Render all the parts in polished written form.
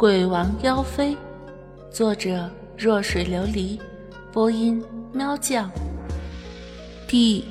鬼王妖妃，作者弱水琉璃，播音喵酱。第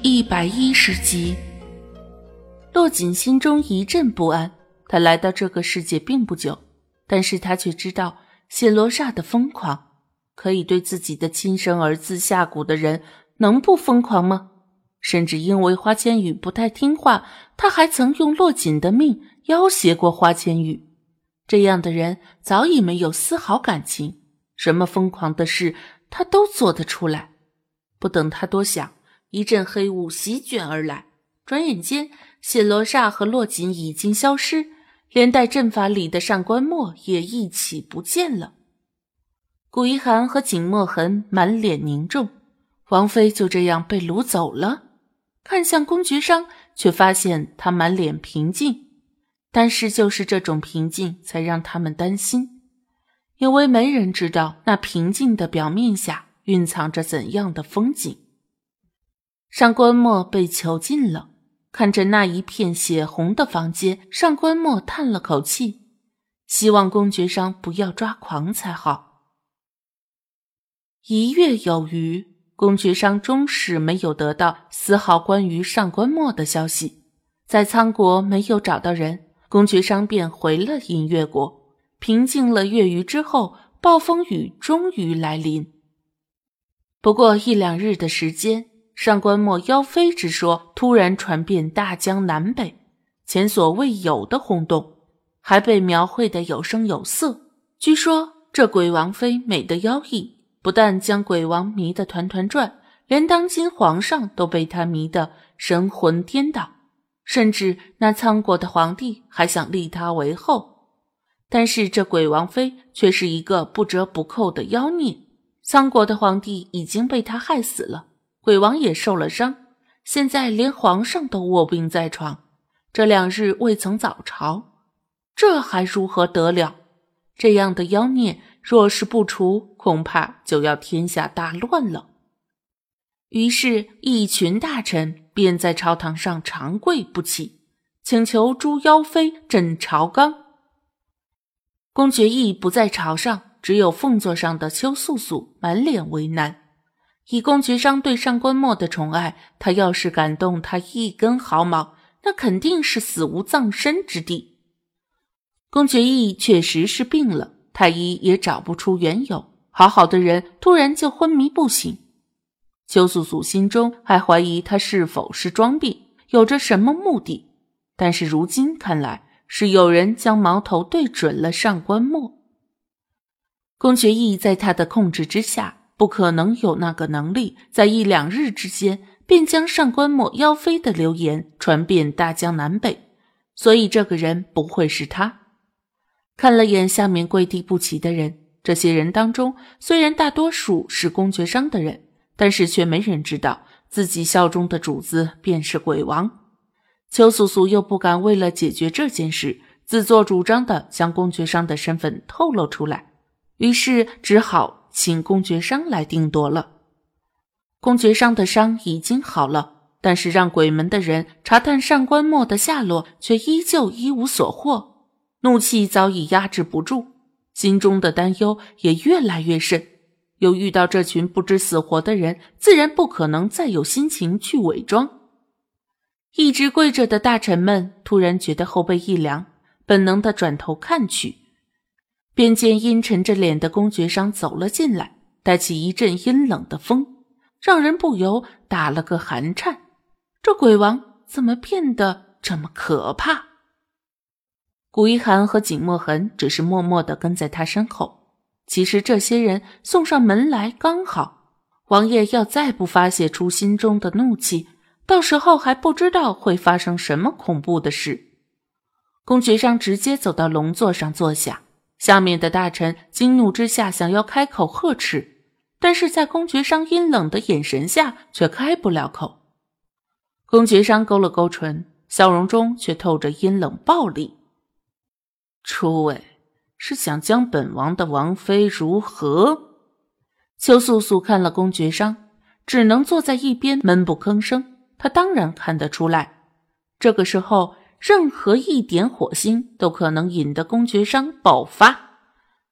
110集。洛锦心中一阵不安，他来到这个世界并不久，但是他却知道谢罗刹的疯狂。可以对自己的亲生儿子下蛊的人能不疯狂吗？甚至因为花千羽不太听话，他还曾用洛锦的命要挟过花千羽。这样的人早已没有丝毫感情，什么疯狂的事他都做得出来。不等他多想，一阵黑雾席卷而来，转眼间谢罗刹和洛锦已经消失，连带阵法里的上官墨也一起不见了。古一寒和景墨痕满脸凝重，王妃就这样被掳走了。看向公爵商，却发现他满脸平静，但是就是这种平静才让他们担心，因为没人知道那平静的表面下蕴藏着怎样的风景。上官墨被囚禁了，看着那一片血红的房间，上官墨叹了口气，希望公爵商不要抓狂才好。1月有余，公爵商终是没有得到丝毫关于上官墨的消息。在苍国没有找到人，公爵商便回了银月国。平静了月余之后，暴风雨终于来临。不过1-2日的时间，上官墨妖妃之说突然传遍大江南北，前所未有的轰动，还被描绘得有声有色。据说这鬼王妃美得妖异，不但将鬼王迷得团团转，连当今皇上都被她迷得神魂颠倒，甚至那苍国的皇帝还想立她为后。但是这鬼王妃却是一个不折不扣的妖孽，苍国的皇帝已经被她害死了，鬼王也受了伤，现在连皇上都卧病在床，这2日未曾早朝，这还如何得了？这样的妖孽若是不除，恐怕就要天下大乱了。于是一群大臣便在朝堂上长跪不起，请求诸妖妃镇朝纲。公爵义不在朝上，只有凤座上的邱素素满脸为难。以公爵商对上官墨的宠爱，他要是敢动他一根毫毛，那肯定是死无葬身之地。公爵义确实是病了，太医也找不出缘由，好好的人突然就昏迷不醒。邱素素心中还怀疑他是否是装病，有着什么目的，但是如今看来是有人将矛头对准了上官墨。公爵义在他的控制之下，不可能有那个能力在1-2日之间便将上官墨妖妃的流言传遍大江南北，所以这个人不会是他。看了眼下面跪地不起的人，这些人当中虽然大多数是公爵商的人，但是却没人知道自己效忠的主子便是鬼王。邱素素又不敢为了解决这件事，自作主张地将公爵商的身份透露出来，于是只好请公爵商来定夺了。公爵商的伤已经好了，但是让鬼门的人查探上官墨的下落，却依旧一无所获。怒气早已压制不住，心中的担忧也越来越甚。又遇到这群不知死活的人，自然不可能再有心情去伪装。一直跪着的大臣们突然觉得后背一凉，本能地转头看去，便见阴沉着脸的公爵商走了进来，带起一阵阴冷的风，让人不由打了个寒颤。这鬼王怎么变得这么可怕？古一寒和景墨痕只是默默地跟在他身后。其实这些人送上门来刚好，王爷要再不发泄出心中的怒气，到时候还不知道会发生什么恐怖的事。公爵商直接走到龙座上坐下，下面的大臣惊怒之下想要开口呵斥，但是在公爵商阴冷的眼神下却开不了口。公爵商勾了勾唇，笑容中却透着阴冷暴力。诸位是想将本王的王妃如何？邱素素看了公爵商，只能坐在一边闷不吭声。他当然看得出来，这个时候任何一点火星都可能引得公爵商爆发。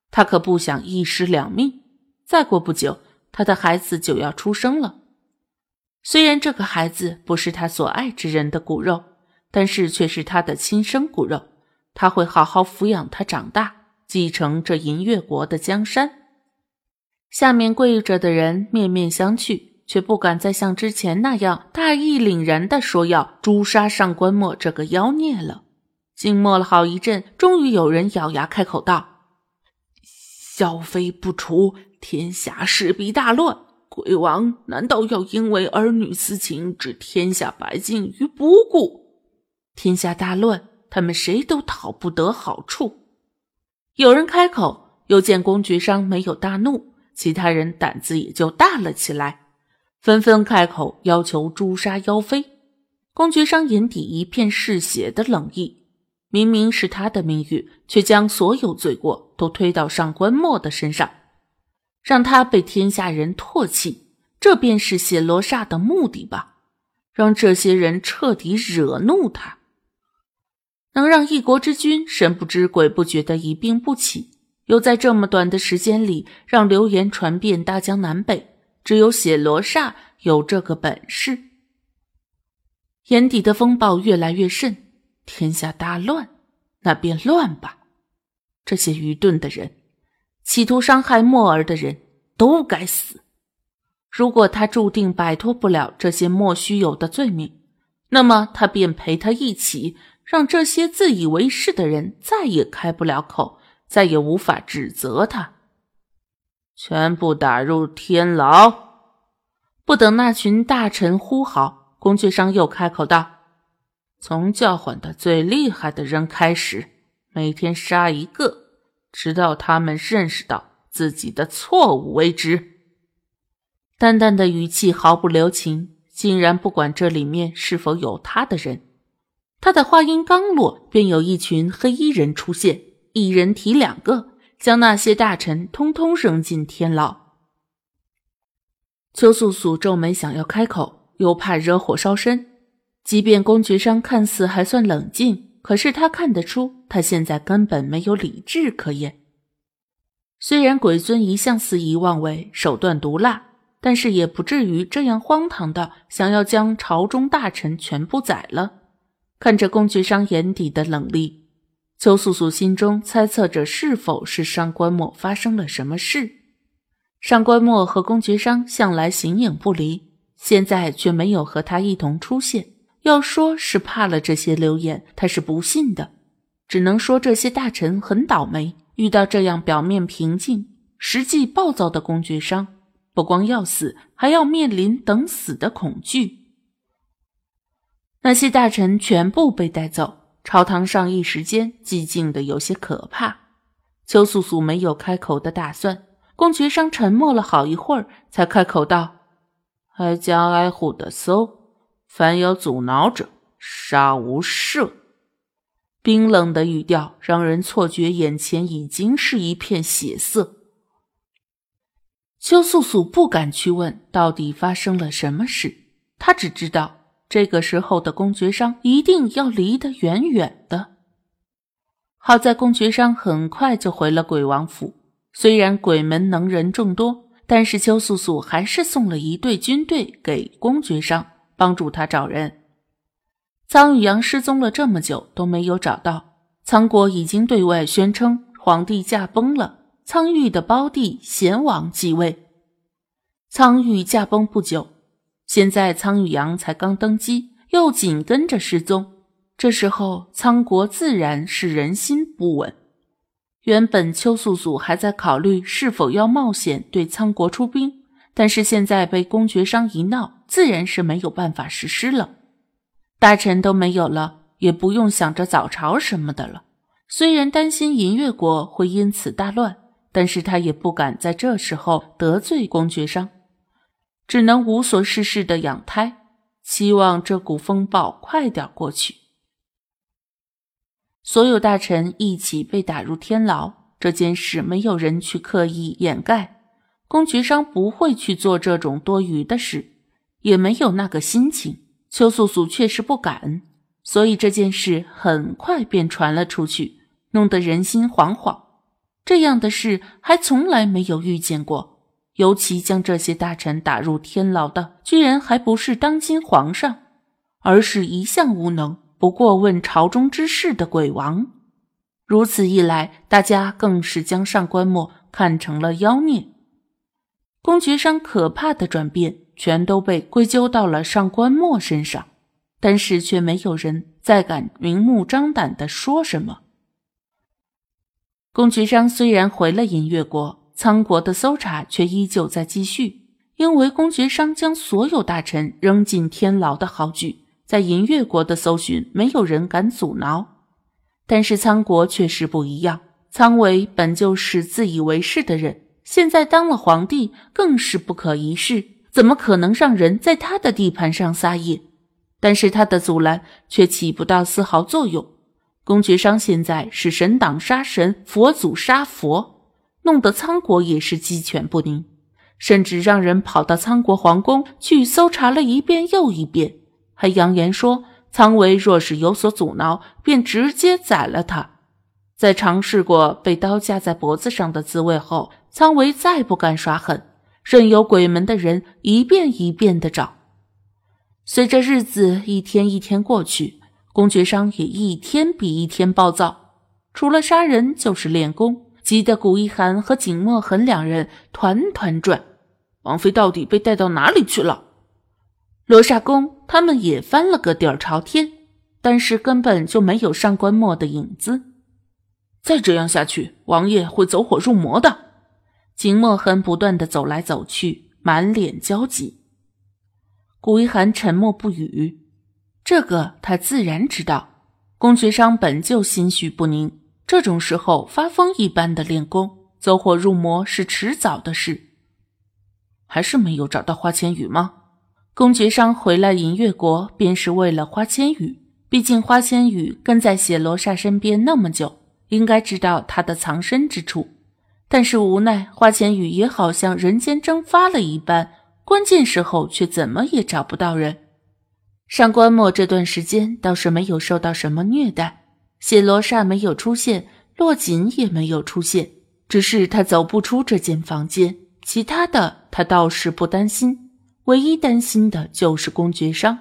他可不想一尸两命，再过不久，他的孩子就要出生了。虽然这个孩子不是他所爱之人的骨肉，但是却是他的亲生骨肉，他会好好抚养他长大，继承这银月国的江山。下面跪着的人面面相觑，却不敢再像之前那样大义凛然地说要诛杀上官墨这个妖孽了。静默了好一阵，终于有人咬牙开口道：萧妃不除，天下势必大乱，鬼王难道要因为儿女私情置天下百姓于不顾？天下大乱，他们谁都讨不得好处。有人开口，又见公爵商没有大怒，其他人胆子也就大了起来，纷纷开口要求诛杀妖妃。公爵商眼底一片嗜血的冷意，明明是他的命运，却将所有罪过都推到上官墨的身上，让他被天下人唾弃，这便是写罗刹的目的吧，让这些人彻底惹怒他，能让一国之君神不知鬼不觉的一病不起，又在这么短的时间里让流言传遍大江南北，只有写罗刹有这个本事。眼底的风暴越来越甚，天下大乱，那便乱吧。这些愚钝的人，企图伤害墨儿的人都该死。如果他注定摆脱不了这些莫须有的罪名，那么他便陪他一起，让这些自以为是的人再也开不了口，再也无法指责他。全部打入天牢。不等那群大臣呼号，公爵商又开口道：从叫唤的最厉害的人开始，每天杀一个，直到他们认识到自己的错误为止。淡淡的语气毫不留情，竟然不管这里面是否有他的人。他的话音刚落，便有一群黑衣人出现，一人提2个，将那些大臣通通扔进天牢。邱素素皱眉想要开口，又怕惹火烧身。即便公爵商看似还算冷静，可是他看得出他现在根本没有理智可言。虽然鬼尊一向肆意妄为，手段毒辣，但是也不至于这样荒唐的想要将朝中大臣全部宰了。看着公爵商眼底的冷厉，邱素素心中猜测着是否是上官墨发生了什么事。上官墨和公爵商向来形影不离，现在却没有和他一同出现，要说是怕了这些流言，他是不信的。只能说这些大臣很倒霉，遇到这样表面平静实际暴躁的公爵商，不光要死，还要面临等死的恐惧。那些大臣全部被带走，朝堂上一时间寂静的有些可怕。邱素素没有开口的打算，公爵商沉默了好一会儿，才开口道：挨家挨户的搜，凡有阻挠者，杀无赦。冰冷的语调让人错觉眼前已经是一片血色。邱素素不敢去问到底发生了什么事，她只知道这个时候的公爵商一定要离得远远的。好在公爵商很快就回了鬼王府，虽然鬼门能人众多，但是邱素素还是送了一队军队给公爵商，帮助他找人。苍羽阳失踪了这么久都没有找到，苍国已经对外宣称皇帝驾崩了，苍玉的胞弟贤王继位。苍玉驾崩不久，现在苍羽阳才刚登基，又紧跟着失踪，这时候苍国自然是人心不稳。原本邱素素还在考虑是否要冒险对苍国出兵，但是现在被公爵商一闹，自然是没有办法实施了。大臣都没有了，也不用想着早朝什么的了。虽然担心银月国会因此大乱，但是他也不敢在这时候得罪公爵商，只能无所事事的养胎，期望这股风暴快点过去。所有大臣一起被打入天牢，这件事没有人去刻意掩盖，公爵商不会去做这种多余的事，也没有那个心情。邱素素确实不敢，所以这件事很快便传了出去，弄得人心惶惶。 这样的事还从来没有遇见过。尤其将这些大臣打入天牢的，居然还不是当今皇上，而是一向无能，不过问朝中之事的鬼王。如此一来，大家更是将上官墨看成了妖孽。公爵商可怕的转变全都被归咎到了上官墨身上，但是却没有人再敢明目张胆地说什么。公爵商虽然回了银月国，仓国的搜查却依旧在继续，因为公爵商将所有大臣扔进天牢的豪举，在银月国的搜寻没有人敢阻挠。但是仓国确实不一样，仓伟本就是自以为是的人，现在当了皇帝更是不可一世，怎么可能让人在他的地盘上撒野？但是他的阻拦却起不到丝毫作用。公爵商现在是神党杀神，佛祖杀佛，弄得仓国也是鸡犬不宁，甚至让人跑到仓国皇宫去搜查了一遍又一遍，还扬言说仓维若是有所阻挠，便直接宰了他。在尝试过被刀架在脖子上的滋味后，仓维再不敢耍狠，任由鬼门的人一遍一遍地找。随着日子一天一天过去，公爵商也一天比一天暴躁，除了杀人就是练功，急得古一寒和景墨痕两人团团转。王妃到底被带到哪里去了？罗刹宫他们也翻了个底儿朝天，但是根本就没有上官墨的影子。再这样下去，王爷会走火入魔的。景墨痕不断地走来走去，满脸焦急。古一寒沉默不语，这个他自然知道，公爵商本就心绪不宁，这种时候发疯一般的练功，走火入魔是迟早的事。还是没有找到花千羽吗？公爵商回来银月国便是为了花千羽，毕竟花千羽跟在血罗刹身边那么久，应该知道他的藏身之处。但是无奈花千羽也好像人间蒸发了一般，关键时候却怎么也找不到人。上官墨这段时间倒是没有受到什么虐待，血罗刹没有出现，洛锦也没有出现，只是他走不出这间房间，其他的他倒是不担心，唯一担心的就是公爵商。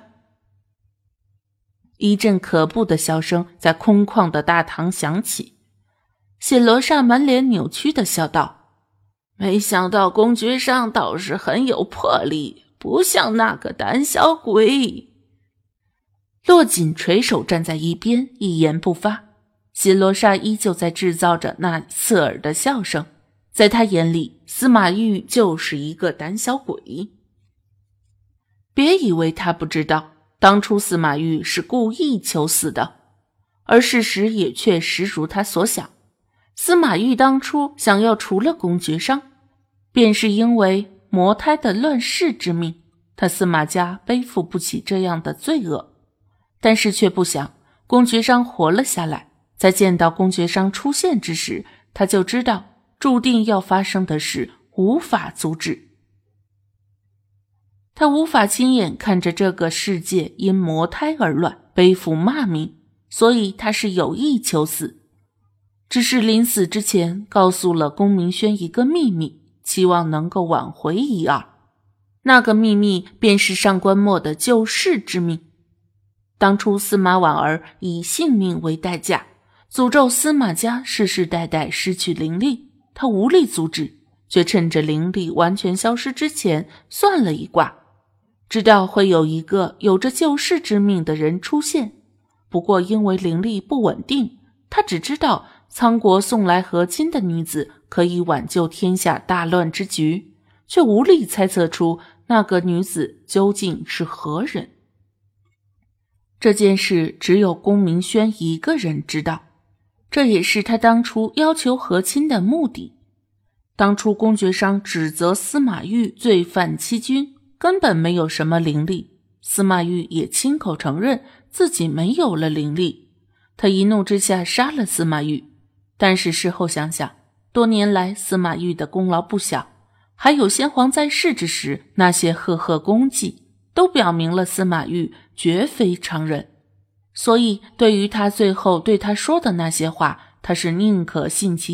一阵可怖的笑声在空旷的大堂响起，血罗刹满脸扭曲地笑道：没想到公爵商倒是很有魄力，不像那个胆小鬼。洛锦垂手站在一边，一言不发。血罗刹依旧在制造着那刺耳的笑声，在他眼里，司马懿就是一个胆小鬼。别以为他不知道，当初司马懿是故意求死的，而事实也确实如他所想。司马懿当初想要除了公爵商，便是因为魔胎的乱世之命，他司马家背负不起这样的罪恶。但是却不想公爵商活了下来，在见到公爵商出现之时，他就知道注定要发生的事无法阻止。他无法亲眼看着这个世界因魔胎而乱，背负骂名，所以他是有意求死。只是临死之前告诉了龚明轩一个秘密，期望能够挽回一二。那个秘密便是上官墨的救世之命。当初司马婉儿以性命为代价，诅咒司马家世世代代失去灵力，他无力阻止，却趁着灵力完全消失之前算了一卦，知道会有一个有着救世之命的人出现。不过因为灵力不稳定，他只知道仓国送来和亲的女子可以挽救天下大乱之局，却无力猜测出那个女子究竟是何人。这件事只有龚明轩一个人知道，这也是他当初要求和亲的目的。当初公爵商指责司马懿罪犯欺君，根本没有什么灵力，司马懿也亲口承认自己没有了灵力，他一怒之下杀了司马懿。但是事后想想，多年来司马懿的功劳不小，还有先皇在世之时那些赫赫功绩，都表明了司马懿绝非常人。所以对于他最后对他说的那些话，他是宁可信其有，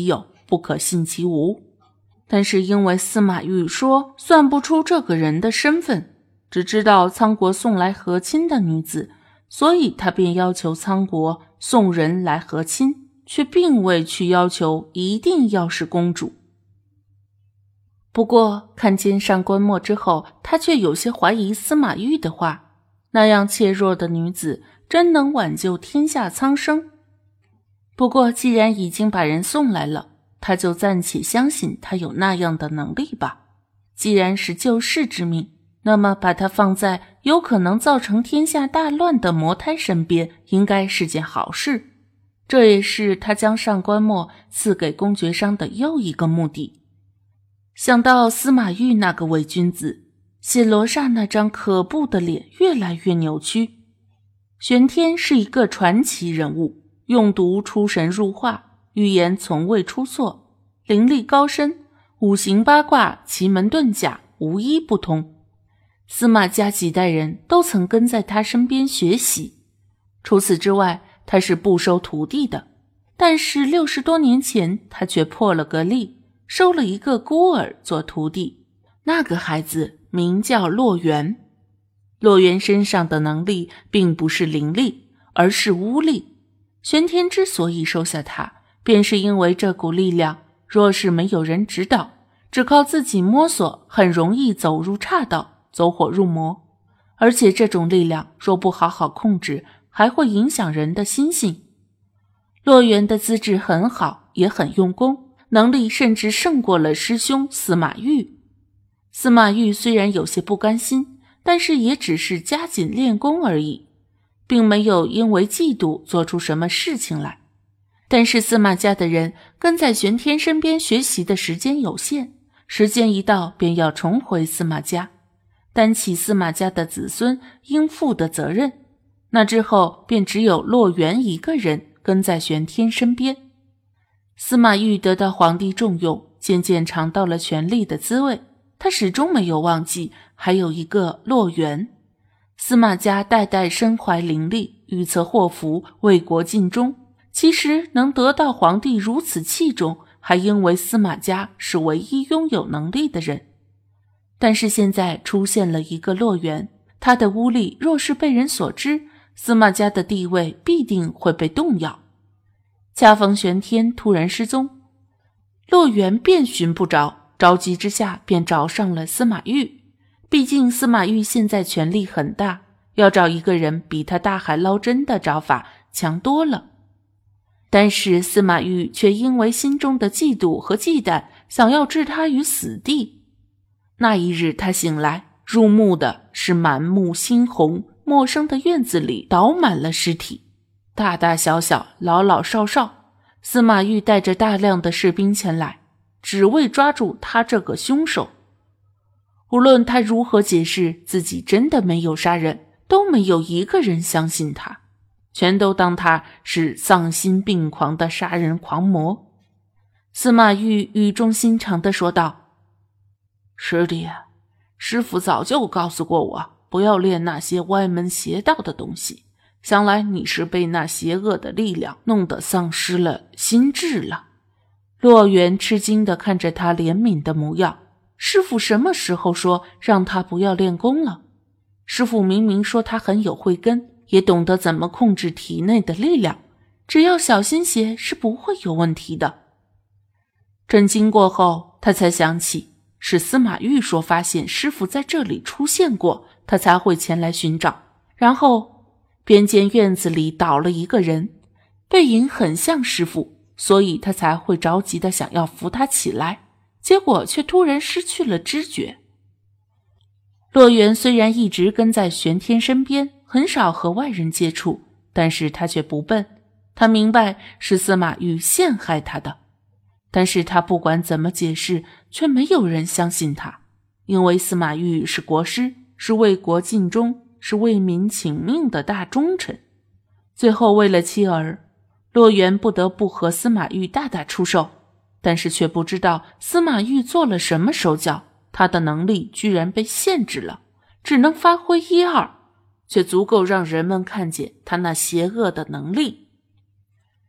不可信其无。但是因为司马懿说算不出这个人的身份，只知道仓国送来和亲的女子，所以他便要求仓国送人来和亲，却并未去要求一定要是公主。不过看见上官墨之后，他却有些怀疑司马懿的话，那样怯弱的女子真能挽救天下苍生？不过既然已经把人送来了，他就暂且相信他有那样的能力吧。既然是救世之命，那么把他放在有可能造成天下大乱的魔胎身边，应该是件好事。这也是他将上官墨赐给公爵商的又一个目的。想到司马懿那个伪君子，谢罗刹那张可怖的脸越来越扭曲。玄天是一个传奇人物，用毒出神入化，预言从未出错，灵力高深，五行八卦奇门遁甲无一不通。司马家几代人都曾跟在他身边学习。除此之外，他是不收徒弟的，但是60多年前他却破了个例，收了一个孤儿做徒弟。那个孩子名叫洛元。洛元身上的能力并不是灵力，而是巫力。玄天之所以收下他，便是因为这股力量若是没有人指导，只靠自己摸索，很容易走入岔道，走火入魔。而且这种力量若不好好控制，还会影响人的心性。洛元的资质很好，也很用功，能力甚至胜过了师兄司马懿。司马懿虽然有些不甘心，但是也只是加紧练功而已，并没有因为嫉妒做出什么事情来。但是司马家的人跟在玄天身边学习的时间有限，时间一到便要重回司马家，担起司马家的子孙应负的责任。那之后便只有洛元一个人跟在玄天身边。司马懿得到皇帝重用，渐渐尝到了权力的滋味，他始终没有忘记还有一个洛元。司马家代代身怀灵力，预测祸福，为国尽忠。其实能得到皇帝如此器重，还因为司马家是唯一拥有能力的人。但是现在出现了一个洛元，他的巫力若是被人所知，司马家的地位必定会被动摇。恰逢玄天突然失踪，洛元便寻不着，着急之下便找上了司马懿。毕竟司马懿现在权力很大，要找一个人比他大海捞针的找法强多了。但是司马懿却因为心中的嫉妒和忌惮，想要置他于死地。那一日他醒来，入目的是满目猩红，陌生的院子里倒满了尸体，大大小小，老老少少。司马懿带着大量的士兵前来，只为抓住他这个凶手。无论他如何解释自己真的没有杀人，都没有一个人相信他，全都当他是丧心病狂的杀人狂魔。司马懿语重心长地说道：师弟，师父早就告诉过我，不要练那些歪门邪道的东西，想来你是被那邪恶的力量弄得丧失了心智了。洛元吃惊地看着他怜悯的模样，师父什么时候说让他不要练功了？师父明明说他很有慧根，也懂得怎么控制体内的力量，只要小心些是不会有问题的。震惊过后，他才想起是司马懿说发现师父在这里出现过，他才会前来寻找。然后便见院子里倒了一个人，背影很像师父，所以他才会着急的想要扶他起来，结果却突然失去了知觉。洛元虽然一直跟在玄天身边，很少和外人接触，但是他却不笨，他明白是司马懿陷害他的。但是他不管怎么解释，却没有人相信他，因为司马懿是国师，是为国尽忠，是为民请命的大忠臣。最后为了妻儿，洛元不得不和司马懿大打出手，但是却不知道司马懿做了什么手脚，他的能力居然被限制了，只能发挥1、2，却足够让人们看见他那邪恶的能力。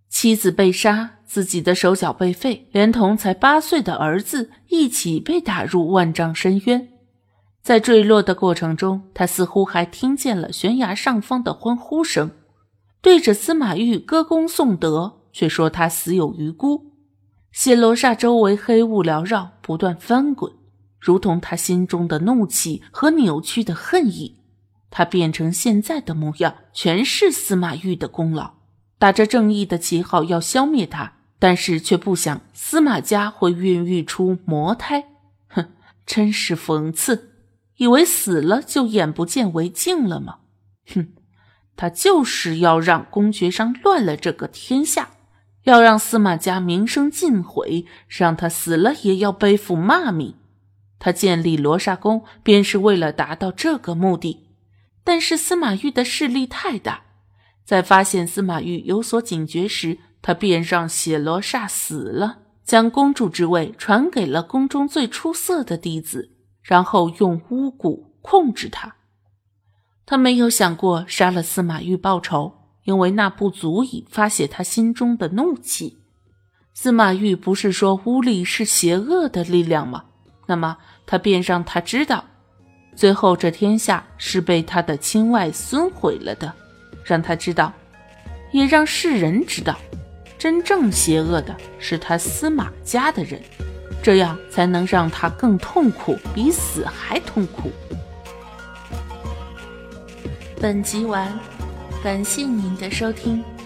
妻子被杀，自己的手脚被废，连同才8岁的儿子一起被打入万丈深渊。在坠落的过程中，他似乎还听见了悬崖上方的欢呼声，对着司马懿歌功颂德，却说他死有余辜。血罗刹周围黑雾缭绕，不断翻滚，如同他心中的怒气和扭曲的恨意。他变成现在的模样，全是司马懿的功劳。打着正义的旗号要消灭他，但是却不想司马家会孕育出魔胎。哼，真是讽刺，以为死了就眼不见为净了吗？哼，他就是要让公爵商乱了这个天下，要让司马家名声尽毁，让他死了也要背负骂名。他建立罗刹宫便是为了达到这个目的，但是司马懿的势力太大，在发现司马懿有所警觉时，他便让血罗刹死了，将公主之位传给了宫中最出色的弟子，然后用巫蛊控制他。他没有想过杀了司马懿报仇，因为那不足以发泄他心中的怒气。司马懿不是说巫力是邪恶的力量吗？那么他便让他知道，最后这天下是被他的亲外孙毁了的，让他知道，也让世人知道，真正邪恶的是他司马家的人，这样才能让他更痛苦，比死还痛苦。本集完，感谢您的收听。